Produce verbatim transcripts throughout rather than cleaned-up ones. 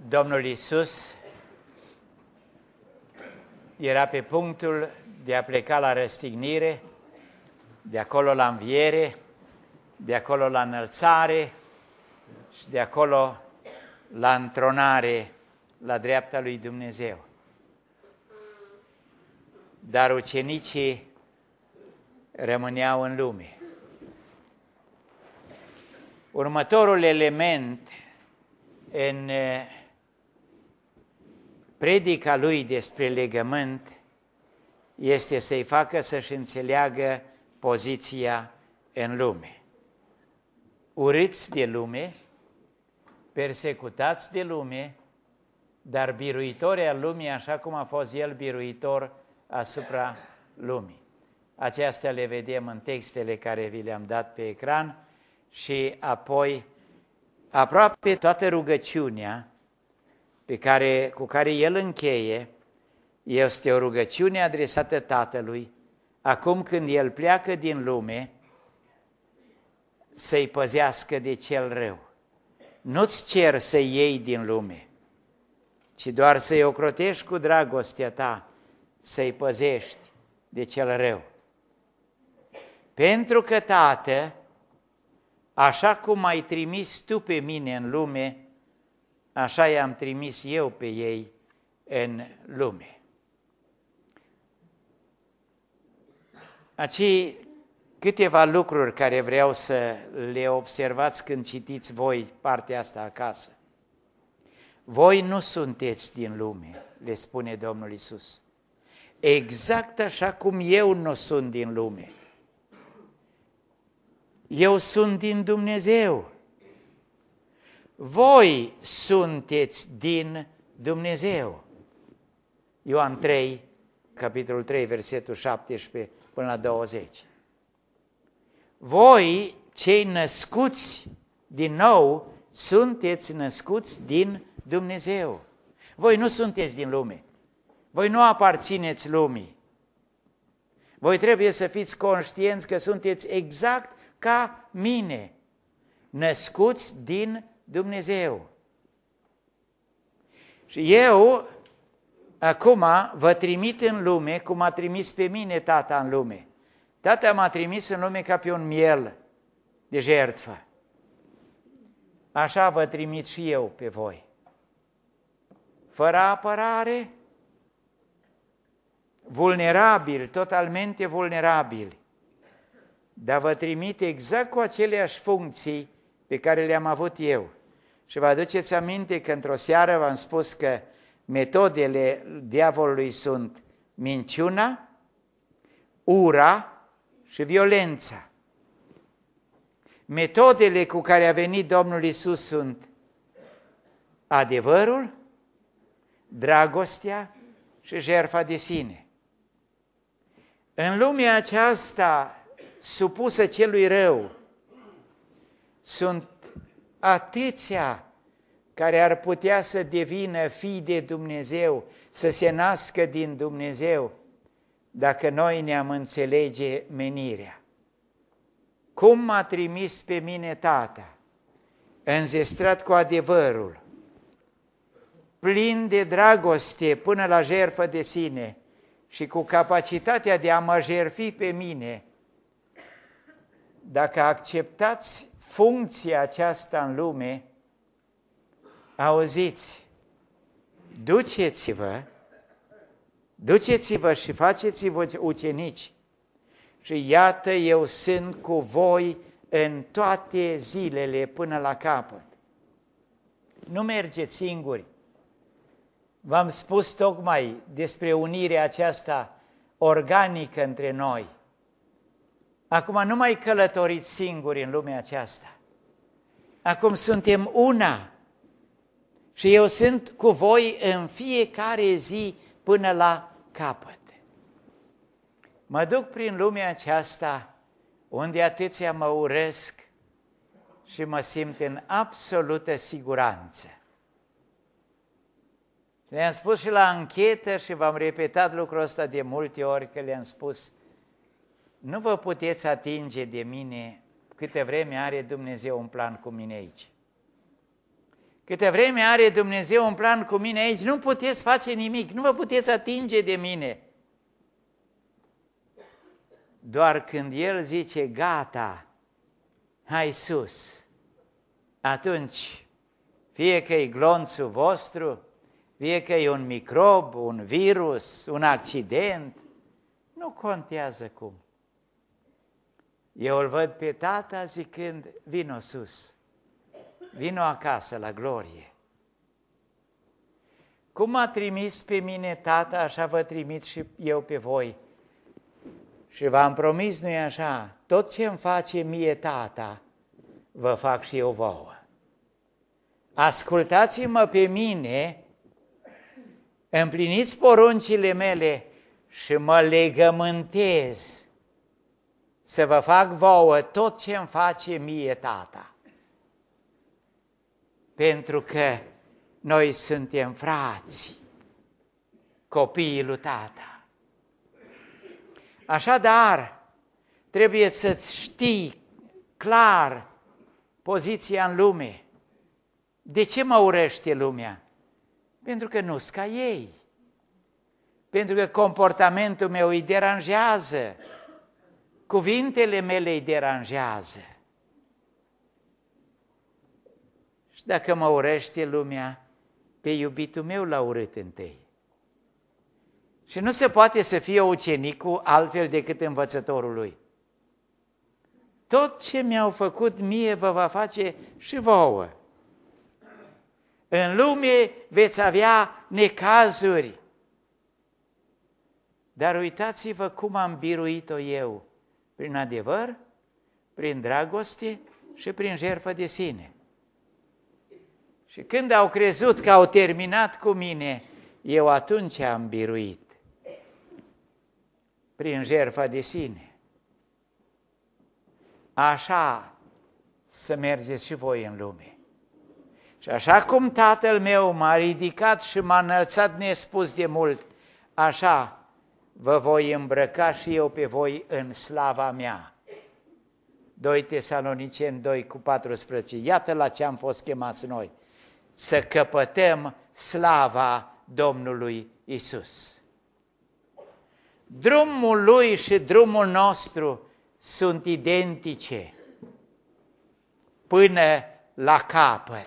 Domnul Iisus era pe punctul de a pleca la răstignire, de acolo la înviere, de acolo la înălțare și de acolo la întronare la dreapta lui Dumnezeu. Dar ucenicii rămâneau în lume. Următorul element în predica lui despre legământ este să-i facă să-și înțeleagă poziția în lume. Urâți de lume, persecutați de lume, dar biruitori al lumii, așa cum a fost el biruitor asupra lumii. Acestea le vedem în textele care vi le-am dat pe ecran și apoi aproape toată rugăciunea pe care, cu care el încheie este o rugăciune adresată Tatălui, acum când el pleacă din lume, să-i păzească de cel rău. Nu-ți cer să-i iei din lume, ci doar să-i ocrotești cu dragostea ta, să-i păzești de cel rău. Pentru că, Tată, așa cum ai trimis tu pe mine în lume, așa i-am trimis eu pe ei în lume. Aici câteva lucruri care vreau să le observați când citiți voi partea asta acasă. Voi nu sunteți din lume, le spune Domnul Iisus. Exact așa cum eu nu sunt din lume. Eu sunt din Dumnezeu. Voi sunteți din Dumnezeu. Ioan trei, capitolul trei, versetul șaptesprezece până la douăzeci. Voi, cei născuți din nou, sunteți născuți din Dumnezeu. Voi nu sunteți din lume. Voi nu aparțineți lumii. Voi trebuie să fiți conștienți că sunteți exact ca mine, născuți din Dumnezeu. Și eu acum vă trimit în lume cum a trimis pe mine Tata în lume. Tata m-a trimis în lume ca pe un miel de jertfă. Așa vă trimit și eu pe voi. Fără apărare, vulnerabili, totalmente vulnerabili. Dar vă trimit exact cu aceleași funcții pe care le-am avut eu. Și vă aduceți aminte că într-o seară v-am spus că metodele diavolului sunt minciuna, ura și violența. Metodele cu care a venit Domnul Iisus sunt adevărul, dragostea și jertfa de sine. În lumea aceasta supusă celui rău, sunt atâția care ar putea să devină fii de Dumnezeu, să se nască din Dumnezeu, dacă noi ne-am înțelege menirea. Cum m-a trimis pe mine Tata, înzestrat cu adevărul, plin de dragoste până la jertfă de sine și cu capacitatea de a mă jertfi pe mine, dacă acceptați funcția aceasta în lume, auziți, duceți-vă, duceți-vă și faceți-vă ucenici și iată eu sunt cu voi în toate zilele până la capăt. Nu mergeți singuri. V-am spus tocmai despre unirea aceasta organică între noi. Acum nu mai călătoriți singuri în lumea aceasta. Acum suntem una și eu sunt cu voi în fiecare zi până la capăt. Mă duc prin lumea aceasta unde atâția mă urăsc și mă simt în absolută siguranță. Le-am spus și la anchetă și v-am repetat lucrul ăsta de multe ori, că le-am spus: nu vă puteți atinge de mine câte vreme are Dumnezeu un plan cu mine aici. Câte vreme are Dumnezeu un plan cu mine aici, nu puteți face nimic, nu vă puteți atinge de mine. Doar când El zice, gata, hai sus, atunci, fie că e glonțul vostru, fie că e un microb, un virus, un accident, nu contează cum. Eu îl văd pe Tata zicând, vino sus, vino acasă la glorie. Cum m-a trimis pe mine Tata, așa vă trimit și eu pe voi. Și v-am promis, nu-i așa, tot ce îmi face mie Tata, vă fac și eu vouă. Ascultați-mă pe mine, împliniți poruncile mele și mă legământez să vă fac vouă tot ce îmi face mie Tata. Pentru că noi suntem frați, copiii lui Tata. Așadar, trebuie să-ți știi clar poziția în lume. De ce mă urăște lumea? Pentru că nu-s ca ei. Pentru că comportamentul meu îi deranjează. Cuvintele mele îi deranjează. Și dacă mă urăște lumea, pe iubitul meu l-a urât întâi. Și nu se poate să fie ucenicul altfel decât învățătorul lui. Tot ce mi-au făcut mie vă va face și vouă. În lume veți avea necazuri. Dar uitați-vă cum am biruit-o eu. Prin adevăr, prin dragoste și prin jertfă de sine. Și când au crezut că au terminat cu mine, eu atunci am biruit. Prin jertfa de sine. Așa să mergeți și voi în lume. Și așa cum Tatăl meu m-a ridicat și m-a înălțat nespus de mult, așa vă voi îmbrăca și eu pe voi în slava mea. doi Tesaloniceni doi cu paisprezece. Iată la ce am fost chemați noi. Să căpătăm slava Domnului Isus. Drumul lui și drumul nostru sunt identice până la capăt.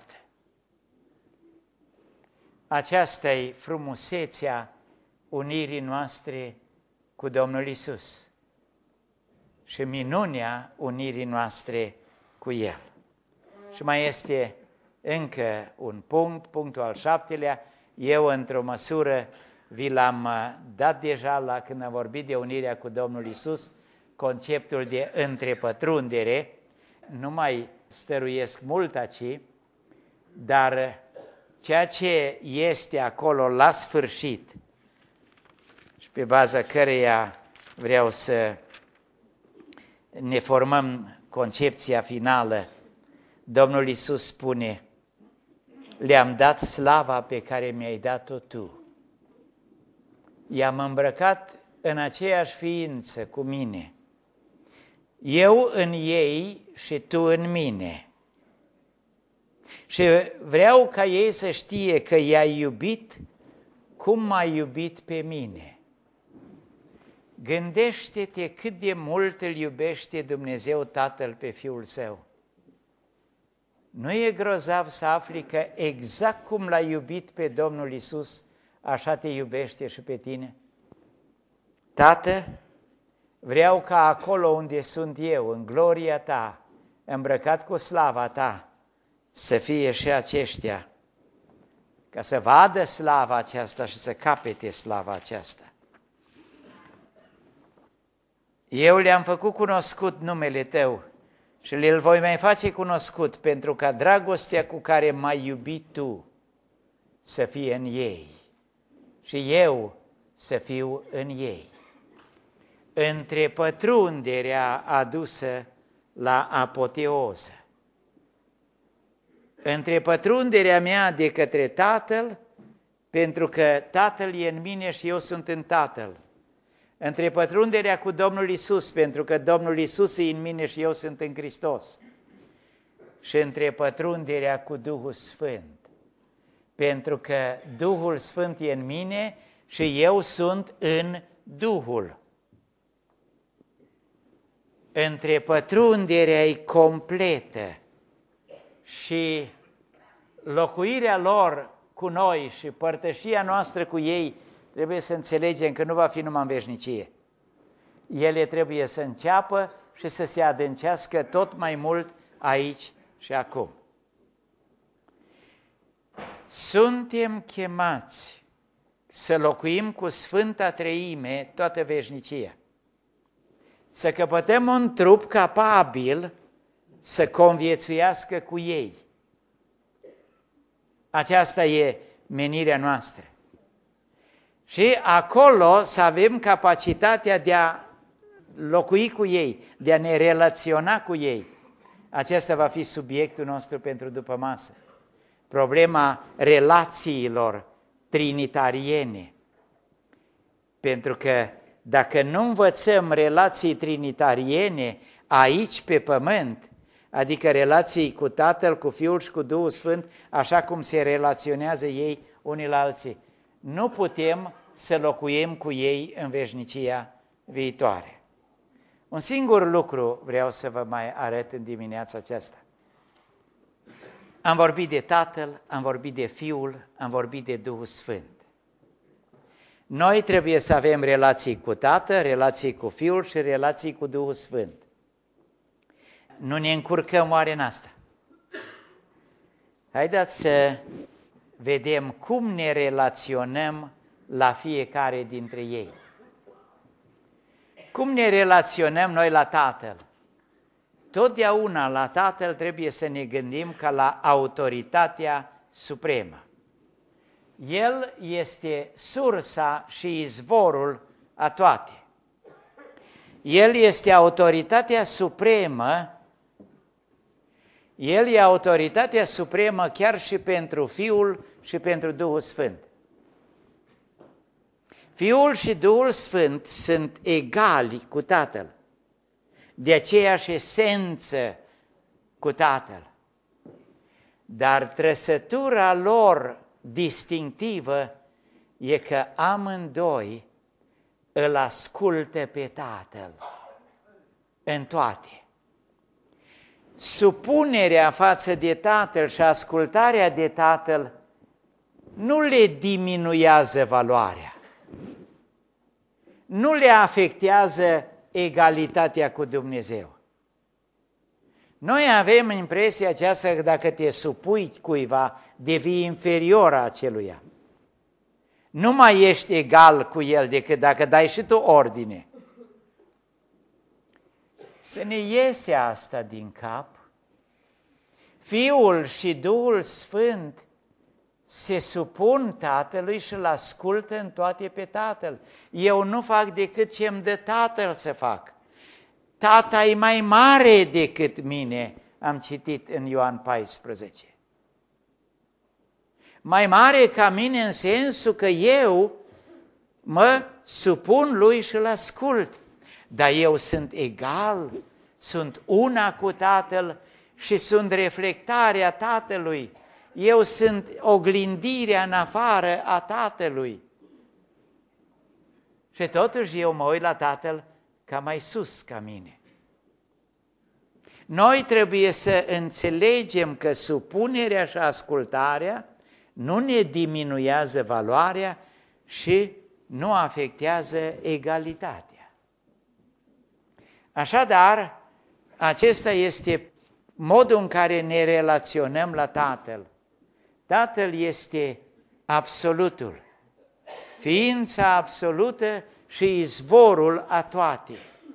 Aceasta e frumusețea unirii noastre cu Domnul Isus și minunea unirii noastre cu El. Și mai este încă un punct, punctul al șaptelea. Eu, într-o măsură, vi l-am dat deja la când am vorbit de unirea cu Domnul Isus, conceptul de întrepătrundere. Nu mai stăruiesc mult aici, dar ceea ce este acolo la sfârșit și pe baza căreia vreau să ne formăm concepția finală, Domnul Iisus spune, le-am dat slava pe care mi-ai dat-o tu. I-am îmbrăcat în aceeași ființă cu mine. Eu în ei și tu în mine. Și vreau ca ei să știe că i-ai iubit cum m-ai iubit pe mine. Gândește-te cât de mult îl iubește Dumnezeu Tatăl pe Fiul Său. Nu e grozav să afli că exact cum l-ai iubit pe Domnul Isus, așa te iubește și pe tine? Tată, vreau ca acolo unde sunt eu, în gloria ta, îmbrăcat cu slava ta, să fie și aceștia, ca să vadă slava aceasta și să capete slava aceasta. Eu le-am făcut cunoscut numele tău și le-l voi mai face cunoscut pentru ca dragostea cu care m-ai iubit tu să fie în ei și eu să fiu în ei. Întrepătrunderea adusă la apoteoză. Întrepătrunderea mea de către Tatăl, pentru că Tatăl e în mine și eu sunt în Tatăl. Întrepătrunderea cu Domnul Isus, pentru că Domnul Isus e în mine și eu sunt în Hristos. Și întrepătrunderea cu Duhul Sfânt, pentru că Duhul Sfânt e în mine și eu sunt în Duhul. Între pătrunderea completă și locuirea lor cu noi și părtășia noastră cu ei, trebuie să înțelegem că nu va fi numai în veșnicie. Ele trebuie să înceapă și să se adâncească tot mai mult aici și acum. Suntem chemați să locuim cu Sfânta Treime toată veșnicia. Să căpătăm un trup capabil să conviețuiască cu ei. Aceasta e menirea noastră. Și acolo să avem capacitatea de a locui cu ei, de a ne relaționa cu ei. Acesta va fi subiectul nostru pentru după masă. Problema relațiilor trinitariene. Pentru că dacă nu învățăm relații trinitariene aici pe pământ, adică relații cu Tatăl, cu Fiul și cu Duhul Sfânt, așa cum se relaționează ei unii la alții, nu putem să locuim cu ei în veșnicia viitoare. Un singur lucru vreau să vă mai arăt în dimineața aceasta. Am vorbit de Tatăl, am vorbit de Fiul, am vorbit de Duhul Sfânt. Noi trebuie să avem relații cu Tatăl, relații cu Fiul și relații cu Duhul Sfânt. Nu ne încurcăm oare în asta? Haideți să vedem cum ne relaționăm la fiecare dintre ei. Cum ne relaționăm noi la Tatăl? Totdeauna la Tatăl trebuie să ne gândim ca la autoritatea supremă. El este sursa și izvorul a toate. El este autoritatea supremă, El e autoritatea supremă chiar și pentru Fiul și pentru Duhul Sfânt. Fiul și Duhul Sfânt sunt egali cu Tatăl, de aceeași esență cu Tatăl. Dar trăsătura lor distinctivă e că amândoi îl ascultă pe Tatăl în toate. Supunerea față de Tatăl și ascultarea de Tatăl nu le diminuează valoarea, nu le afectează egalitatea cu Dumnezeu. Noi avem impresia aceasta că dacă te supui cuiva, devii inferior aceluia. Nu mai ești egal cu el decât dacă dai și tu ordine. Să ne iese asta din cap. Fiul și Duhul Sfânt se supun Tatălui și îl ascultă în toate pe Tatăl. Eu nu fac decât ce îmi dă Tatăl să fac. Tata e mai mare decât mine, am citit în Ioan paisprezece. Mai mare ca mine în sensul că eu mă supun lui și îl ascult. Dar eu sunt egal, sunt una cu Tatăl și sunt reflectarea Tatălui. Eu sunt oglindirea în afară a Tatălui. Și totuși eu mă uit la Tatăl ca mai sus ca mine. Noi trebuie să înțelegem că supunerea și ascultarea nu ne diminuează valoarea și nu afectează egalitatea. Așadar, acesta este modul în care ne relaționăm la Tatăl. Tatăl este absolutul, ființa absolută și izvorul a toate.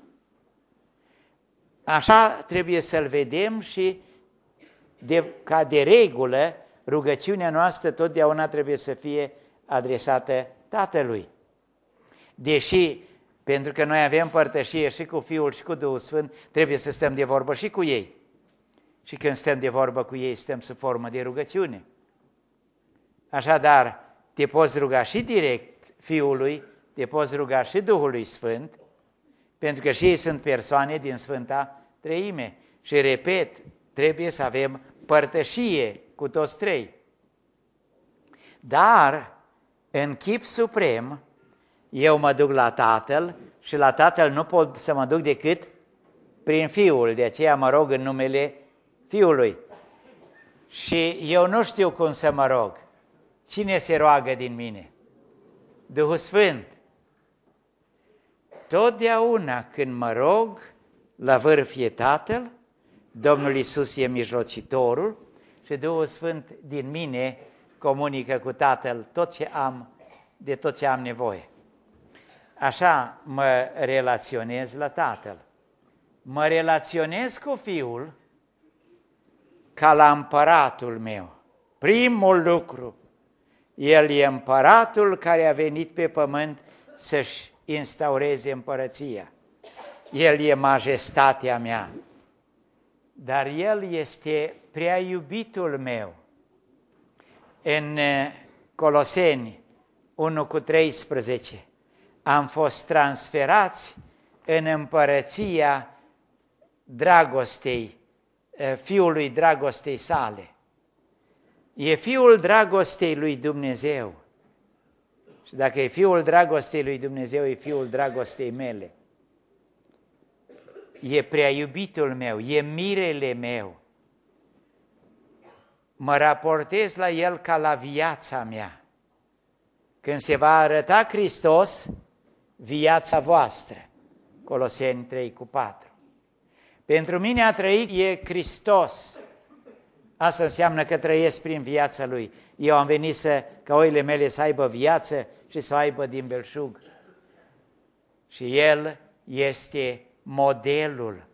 Așa trebuie să-L vedem și de, ca de regulă rugăciunea noastră totdeauna trebuie să fie adresată Tatălui. Deși, pentru că noi avem părtășie și cu Fiul și cu Duhul Sfânt, trebuie să stăm de vorbă și cu ei. Și când stăm de vorbă cu ei, stăm sub formă de rugăciune. Așadar, te poți ruga și direct Fiului, te poți ruga și Duhului Sfânt, pentru că și ei sunt persoane din Sfânta Treime. Și repet, trebuie să avem părtășie cu toți trei. Dar, în chip suprem, eu mă duc la Tatăl și la Tatăl nu pot să mă duc decât prin Fiul, de aceea mă rog în numele Fiului. Și eu nu știu cum să mă rog. Cine se roagă din mine? Duhul Sfânt. Totdeauna când mă rog, la vârf e Tatăl, Domnul Iisus e mijlocitorul și Duhul Sfânt din mine comunică cu Tatăl tot ce am, de tot ce am nevoie. Așa mă relaționez la Tatăl. Mă relaționez cu Fiul ca la împăratul meu. Primul lucru, El e împăratul care a venit pe pământ să-și instaureze împărăția. El e majestatea mea, dar El este prea iubitul meu. În Coloseni unu cu treisprezece am fost transferați în împărăția dragostei, Fiului dragostei sale. E Fiul dragostei lui Dumnezeu. Și dacă e Fiul dragostei lui Dumnezeu, e Fiul dragostei mele. E prea iubitul meu, e mirele meu. Mă raportez la El ca la viața mea. Când se va arăta Hristos, viața voastră. Coloseni trei cu patru. Pentru mine a trăit e Hristos. Asta înseamnă că trăiesc prin viața Lui. Eu am venit să, ca oile mele să aibă viață și să o aibă din belșug. Și El este modelul.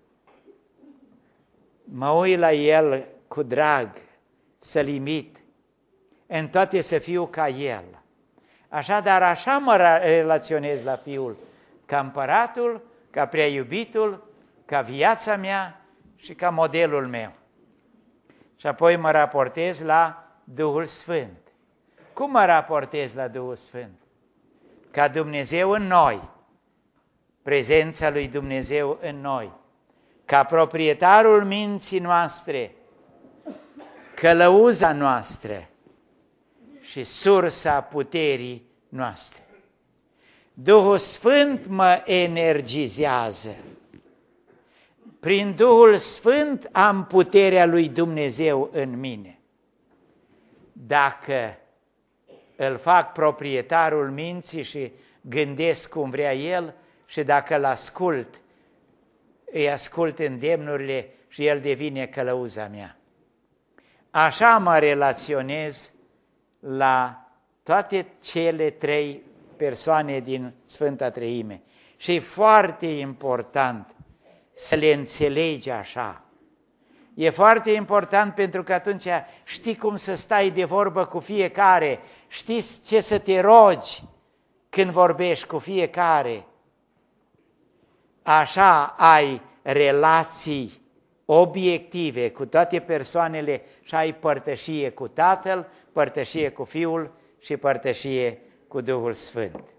Mă uit la El cu drag, să-L imit, în toate să fiu ca El. Așadar, așa mă relaționez la Fiul, ca împăratul, ca prea iubitul, ca viața mea și ca modelul meu. Și apoi mă raportez la Duhul Sfânt. Cum mă raportez la Duhul Sfânt? Ca Dumnezeu în noi, prezența lui Dumnezeu în noi, ca proprietarul minții noastre, călăuza noastră și sursa puterii noastre. Duhul Sfânt mă energizează. Prin Duhul Sfânt am puterea lui Dumnezeu în mine. Dacă îl fac proprietarul minții și gândesc cum vrea El și dacă îl ascult, îi ascult îndemnurile și El devine călăuza mea. Așa mă relaționez la toate cele trei persoane din Sfânta Treime. Și e foarte important să le înțelegi așa. E foarte important pentru că atunci știi cum să stai de vorbă cu fiecare, știi ce să te rogi când vorbești cu fiecare. Așa ai relații obiective cu toate persoanele și ai părtășie cu Tatăl, părtășie cu Fiul și părtășie cu Duhul Sfânt.